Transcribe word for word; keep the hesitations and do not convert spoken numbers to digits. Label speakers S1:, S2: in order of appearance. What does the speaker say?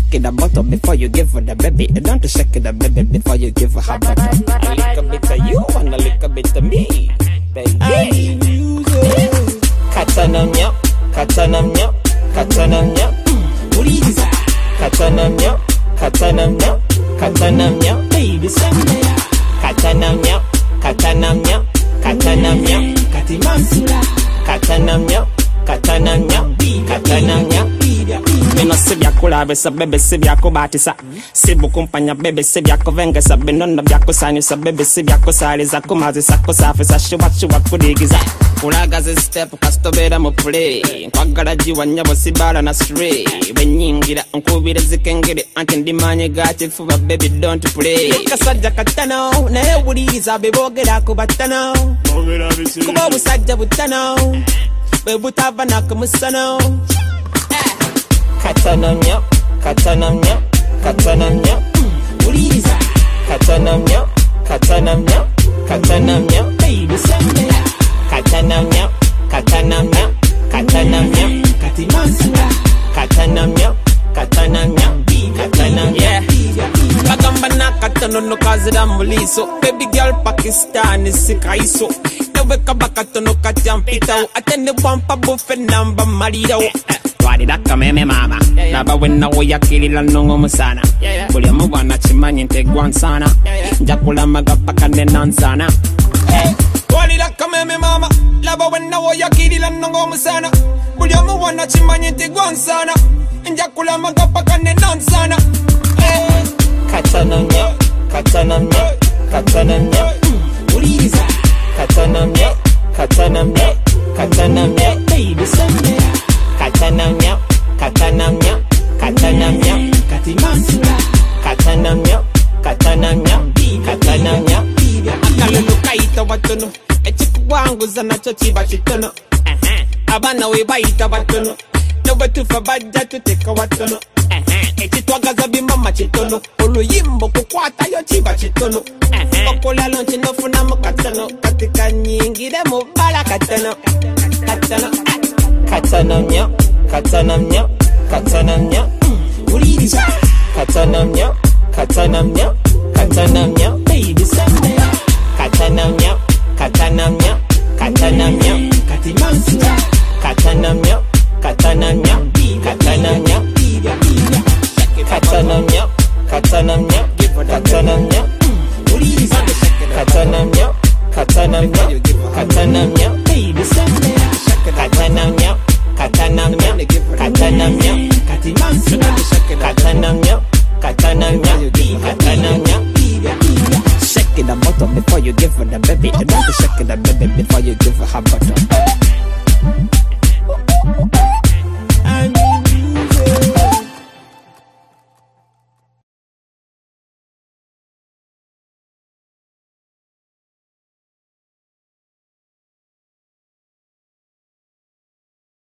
S1: shake it a butter before you give her the baby. Don't shake it a baby before you give her her butter. A little bit of you and a little bit of me, baby. Katanamnya, katanamnya, katanamnya. Uriza. Katanamnya, katanamnya, katanamnya. Baby, Sunday. Katanamnya, katanamnya, katanamnya. Katimansura. Katanamnya, katanamnya, katanamnya. Bino si byakulabisa bebe si byakubatisa si bukumpanya bebe si byakuvengesa binono byakusanyusa bebe si byakusaliza kumazisa kusafisa shubachuba kudigiza kulagaza step kastobera mu play nkwagala jiwa nyabo sibala na stray benyingira nkubire zikengere anti ndimanye gati fuba baby don't play kasajja katano naye buliza bebogera kubatano kuba busajja butano bebutava nakumusano. Katanamnya, katanamnya, katanamnya. Uriza. Katanamnya, katanamnya, katanamnya. Baby, Sunday. Katanamnya, katanamnya, katanamnya. Katimansura. Katanamnya, katanamnya, katanamnya. Bagamba na katano no kazira muliso. Baby girl Pakistan sikaiso. Weka bakatono katiampita. Atende bumpa bufe namba marido. Wadida kameme mama Naba wena woyakirila nungo musana Buli mubwana chimanyi ntegwansana Njakula magapaka nenansana Wadida kameme mama Naba wena woyakirila nungo musana Buli mubwana chimanyi ntegwansana Njakula magapaka nenansana Katanamnya, katanamnya, katanamnya. Uriza. Katanamnya, katanamnya, katanamnya. Baby, Sunday. Katanamnya, katanamnya, katanamnya. Katimansura. Katanamnya, katanamnya, katanamnya. Akalulu kaita watono echiku wangu zanacho chiba chitono abana we baita watono nobetufa bajja tuteka watono echitwagaza bimama chitono oluyimbo kukwata yo chiba chitono okola lonchi nofuna mu katano katika nyingire mu bala katano katano. Katanamnya, katanamnya, katanamnya. Uriza. Katanamnya, katanamnya, katanamnya. Baby, Sunday. Katanamnya, katanamnya, katanamnya. Katimansura. Katanamnya, katanamnya, katanamnya. Katanamnya, katanamnya, katanamnya. Uriza. Katanamnya, katanamnya, katanamnya. Baby, Sunday. Katanamnya, katanamnya, katanamnya. Katimansura. Katanamnya, katanamnya, katanamnya. Shake it a butter before you give her the baby. Don't shake it a baby before you give her her butter.